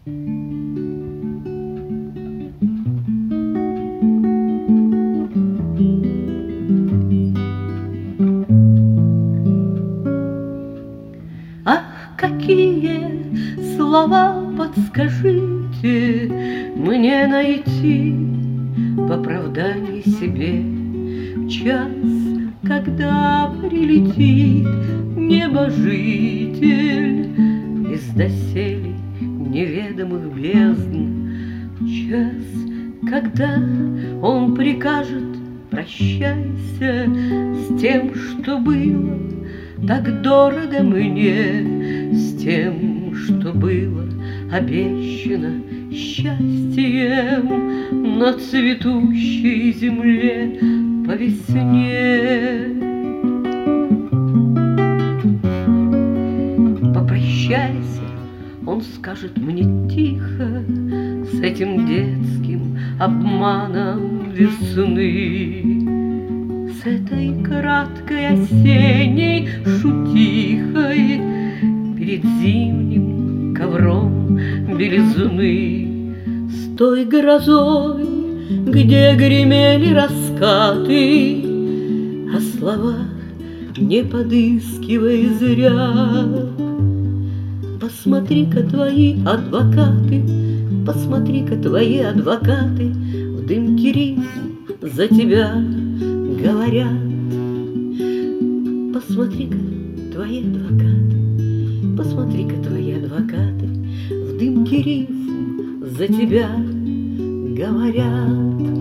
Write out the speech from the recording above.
Ах, какие слова, подскажите, мне найти в оправдании себе в час, когда прилетит небожитель из доселе неведомых бездн, в час, когда он прикажет: прощайся с тем, что было так дорого мне, с тем, что было обещано счастьем на цветущей земле по весне. Попрощайся, он скажет мне тихо, с этим детским обманом весны, с этой краткой осенней шутихой перед зимним ковром белизны, с той грозой, где гремели раскаты, а слова не подыскивай зря. Посмотри-ка твои адвокаты, посмотри-ка твои адвокаты в дымке рифм за тебя говорят. Посмотри-ка твои адвокаты, посмотри-ка твои адвокаты в дымке рифм за тебя говорят.